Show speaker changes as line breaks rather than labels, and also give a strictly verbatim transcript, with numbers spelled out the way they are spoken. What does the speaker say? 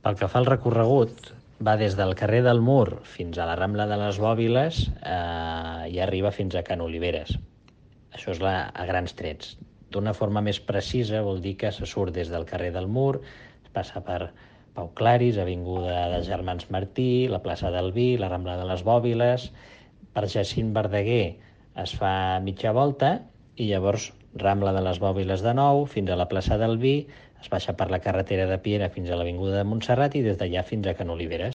Pel que fa al recorregut, va des del carrer del Mur fins a la Rambla de les Bòbiles eh, i arriba fins a Can Oliveres. Això és la, a grans trets. D'una forma més precisa vol dir que se surt des del carrer del Mur, es passa per Pau Claris, Avinguda de Germans Martí, la plaça del Vi, la Rambla de les Bòbiles, per Jacint Verdaguer es fa mitja volta i llavors Rambla de les Bòbiles de nou fins a la plaça del Vi, es baixa per la carretera de Piera fins a l'Avinguda de Montserrat i des d'allà fins a Can Oliveres.